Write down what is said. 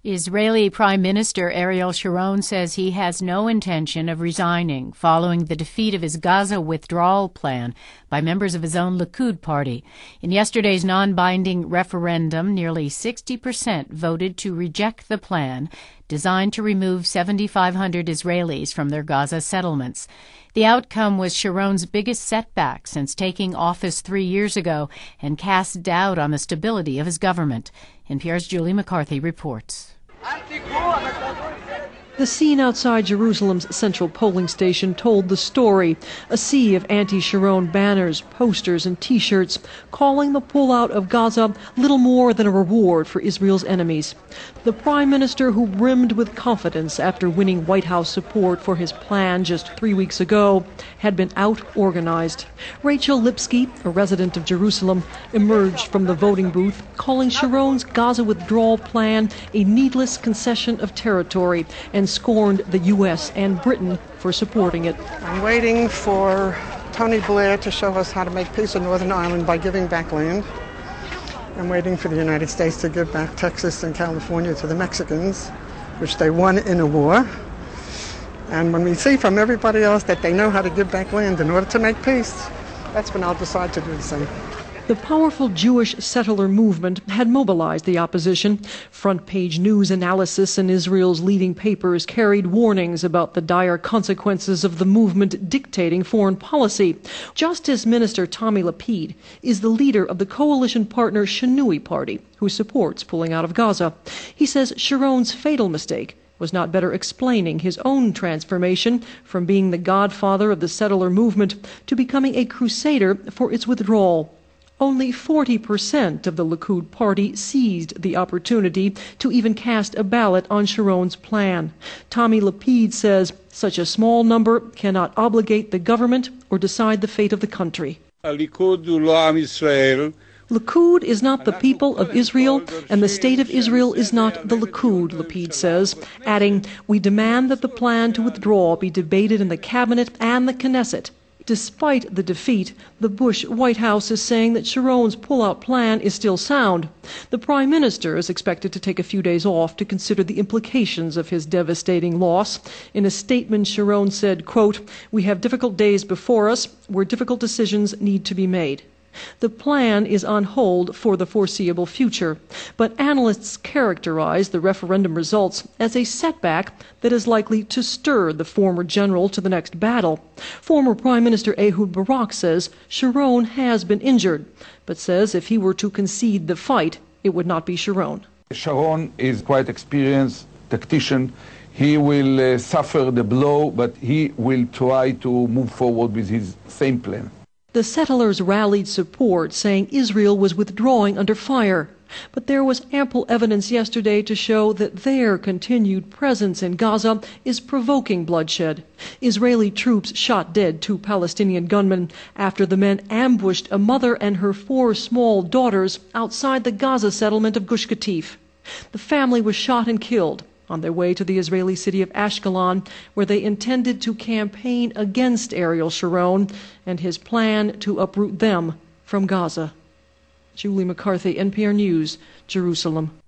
Israeli Prime Minister Ariel Sharon says he has no intention of resigning following the defeat of his Gaza withdrawal plan by members of his own Likud party. In yesterday's non-binding referendum, nearly 60% voted to reject the plan, designed to remove 7,500 Israelis from their Gaza settlements. The outcome was Sharon's biggest setback since taking office 3 years ago and cast doubt on the stability of his government. NPR's Julie McCarthy reports. The scene outside Jerusalem's central polling station told the story. A sea of anti-Sharon banners, posters, and T-shirts calling the pullout of Gaza little more than a reward for Israel's enemies. The prime minister, who brimmed with confidence after winning White House support for his plan just 3 weeks ago, had been out-organized. Rachel Lipsky, a resident of Jerusalem, emerged from the voting booth, calling Sharon's Gaza withdrawal plan a needless concession of territory, and scorned the U.S. and Britain for supporting it. I'm waiting for Tony Blair to show us how to make peace in Northern Ireland by giving back land. I'm waiting for the United States to give back Texas and California to the Mexicans, which they won in a war. And when we see from everybody else that they know how to give back land in order to make peace, that's when I'll decide to do the same. The powerful Jewish settler movement had mobilized the opposition. Front-page news analysis in Israel's leading papers carried warnings about the dire consequences of the movement dictating foreign policy. Justice Minister Tommy Lapid is the leader of the coalition partner Shinui Party, who supports pulling out of Gaza. He says Sharon's fatal mistake was not better explaining his own transformation from being the godfather of the settler movement to becoming a crusader for its withdrawal. Only 40% of the Likud party seized the opportunity to even cast a ballot on Sharon's plan. Tommy Lapid says such a small number cannot obligate the government or decide the fate of the country. Likud is not the people of Israel, and the state of Israel is not the Likud, Lapid says, adding, "We demand that the plan to withdraw be debated in the cabinet and the Knesset." Despite the defeat, the Bush White House is saying that Sharon's pullout plan is still sound. The prime minister is expected to take a few days off to consider the implications of his devastating loss. In a statement, Sharon said, quote, "We have difficult days before us where difficult decisions need to be made." The plan is on hold for the foreseeable future, but analysts characterize the referendum results as a setback that is likely to stir the former general to the next battle. Former Prime Minister Ehud Barak says Sharon has been injured, but says if he were to concede the fight, it would not be Sharon. Sharon is quite experienced tactician. He will suffer the blow, but he will try to move forward with his same plan. The settlers rallied support, saying Israel was withdrawing under fire. But there was ample evidence yesterday to show that their continued presence in Gaza is provoking bloodshed. Israeli troops shot dead 2 Palestinian gunmen after the men ambushed a mother and her 4 small daughters outside the Gaza settlement of Gush Katif. The family was shot and killed on their way to the Israeli city of Ashkelon, where they intended to campaign against Ariel Sharon and his plan to uproot them from Gaza. Julie McCarthy, NPR News, Jerusalem.